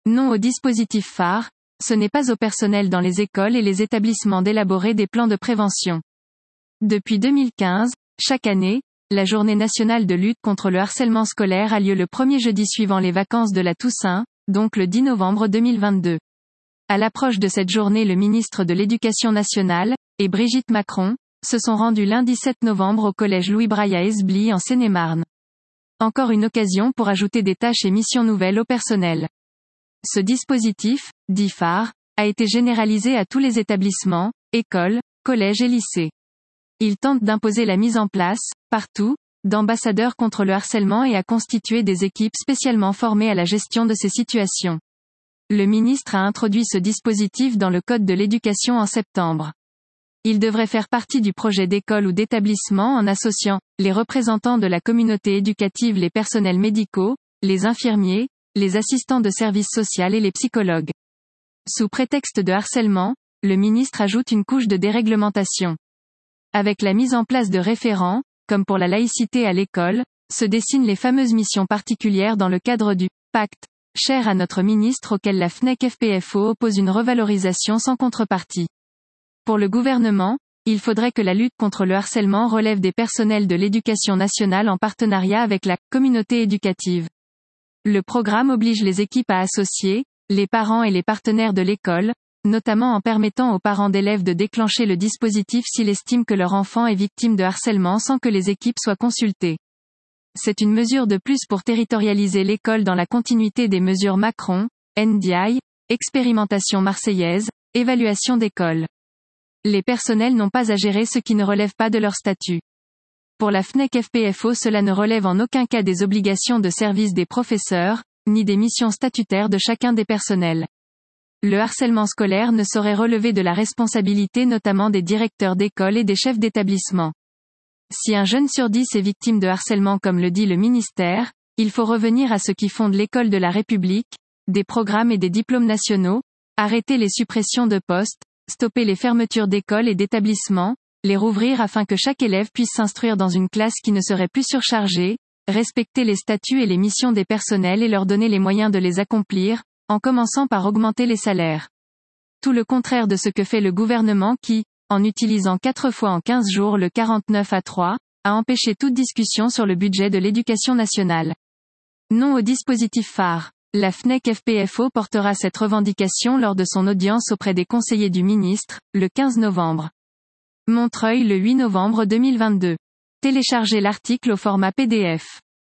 Non au dispositif phare, ce n'est pas au personnel dans les écoles et les établissements d'élaborer des plans de prévention. Depuis 2015, chaque année, la Journée nationale de lutte contre le harcèlement scolaire a lieu le premier jeudi suivant les vacances de la Toussaint, donc le 10 novembre 2022. À l'approche de cette journée, le ministre de l'Éducation nationale, et Brigitte Macron, se sont rendus lundi 7 novembre au collège Louis Braille à Esbly en Seine-et-Marne. Encore une occasion pour ajouter des tâches et missions nouvelles au personnel. Ce dispositif, dit phare, a été généralisé à tous les établissements, écoles, collèges et lycées. Il tente d'imposer la mise en place, partout, d'ambassadeurs contre le harcèlement et à constituer des équipes spécialement formées à la gestion de ces situations. Le ministre a introduit ce dispositif dans le Code de l'éducation en septembre. Il devrait faire partie du projet d'école ou d'établissement en associant les représentants de la communauté éducative, les personnels médicaux, les infirmiers, les assistants de services sociaux et les psychologues. Sous prétexte de harcèlement, le ministre ajoute une couche de déréglementation. Avec la mise en place de référents, comme pour la laïcité à l'école, se dessinent les fameuses missions particulières dans le cadre du pacte, cher à notre ministre, auquel la FNEC-FPFO oppose une revalorisation sans contrepartie. Pour le gouvernement, il faudrait que la lutte contre le harcèlement relève des personnels de l'éducation nationale en partenariat avec la communauté éducative. Le programme oblige les équipes à associer les parents et les partenaires de l'école, notamment en permettant aux parents d'élèves de déclencher le dispositif s'ils estiment que leur enfant est victime de harcèlement sans que les équipes soient consultées. C'est une mesure de plus pour territorialiser l'école dans la continuité des mesures Macron, NDI, expérimentation marseillaise, évaluation d'école. Les personnels n'ont pas à gérer ce qui ne relève pas de leur statut. Pour la FNEC-FPFO, cela ne relève en aucun cas des obligations de service des professeurs, ni des missions statutaires de chacun des personnels. Le harcèlement scolaire ne saurait relever de la responsabilité notamment des directeurs d'école et des chefs d'établissement. Si un jeune sur 10 est victime de harcèlement comme le dit le ministère, il faut revenir à ce qui fonde l'école de la République, des programmes et des diplômes nationaux, arrêter les suppressions de postes, stopper les fermetures d'écoles et d'établissements, les rouvrir afin que chaque élève puisse s'instruire dans une classe qui ne serait plus surchargée, respecter les statuts et les missions des personnels et leur donner les moyens de les accomplir, en commençant par augmenter les salaires. Tout le contraire de ce que fait le gouvernement qui, en utilisant 4 fois en 15 jours le 49-3, a empêché toute discussion sur le budget de l'éducation nationale. Non au dispositif phare. La FNEC-FPFO portera cette revendication lors de son audience auprès des conseillers du ministre, le 15 novembre. Montreuil le 8 novembre 2022. Téléchargez l'article au format PDF.